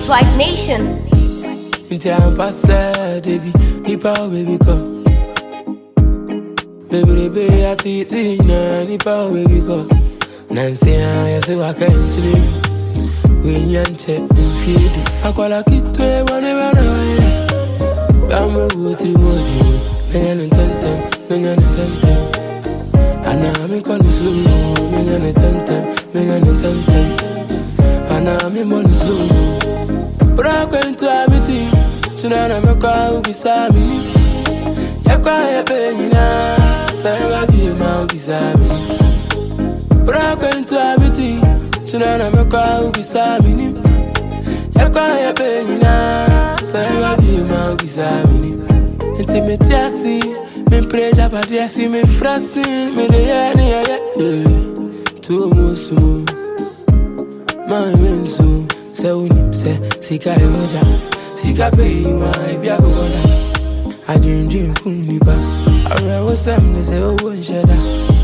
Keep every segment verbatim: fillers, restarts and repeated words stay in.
It's White Nation. Into I'm past baby, nipa baby come. Baby, baby, I teach you now, nipa baby come. Nancy, I say I can't live. When you check and feed, I call a kid to a one ever. I'm a good to you. Men and tentem, men and tentem. And I'm calling slow, men and tentem, men and tentem. And I'm on slow. But I'm going to have it. So now I'm a car beside me. You're quiet, baby, now. So I'll be a man beside me. But I'm going to have it. So now I'm a car beside me. You're quiet, baby, now. So I'll be a man beside me. Intimate, I see. Me pressure, but I see me frosting. Me the any, yeah. Too much, smooth. My men soon. Say, we say, Sika Emoja. Sika pay my Biagoda. I dream, dream, Kuniba. I was them, they say, oh, one shudder.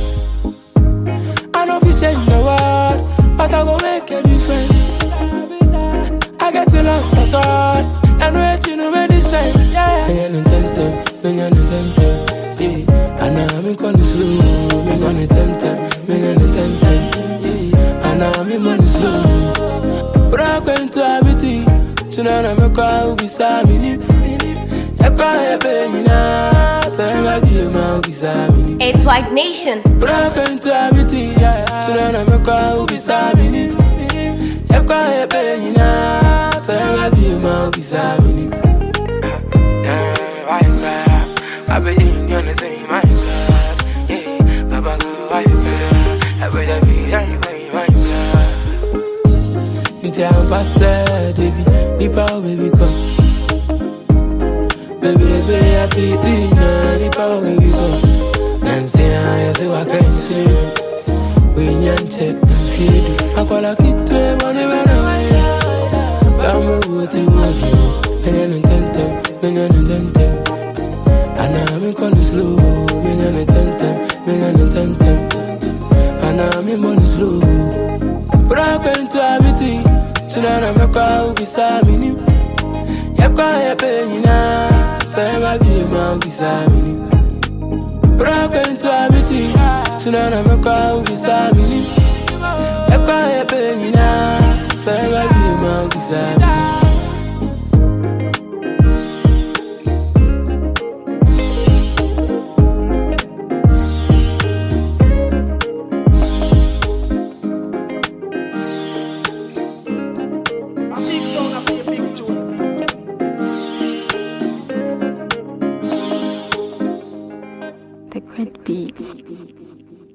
I know if you change the world, but I will make a difference. I got to love for God, and wait, you know, many say, yeah. I'm going to tentem, I'm going to tentem, yeah. And I'm going slow, I'm going to tentem, I'm going to tentem, yeah. And I'm in slow. But I'm going to have it. So now I'm a car beside me. You're quiet, baby, now. So I'll be a man beside me. It's White Nation. But I'm going to have it. So now I'm a car beside me. You're quiet, baby, now. So I'll be a man beside me. Why is that? I bet you're gonna say my God. Yeah, Baba, why is that? I bet you're gonna say my God. Into I'm past baby, nipa baby come. Baby, baby, I teach you now, nipa baby come. Nancy, I say I can't live. When you check and feed, I call a kid to a one ever. I'm a good to you. Men and tentem, men and tentem. And I'm calling slow, men and tentem, men and tentem. And I'm in slow. But I'm going to have it. So now I'm a car beside me. You're quiet, baby, now. So I'll be a man beside me. But I'm going to have it. So now I'm a car beside me. You're quiet, baby, now. So I'll be a man beside me. The Great Beats.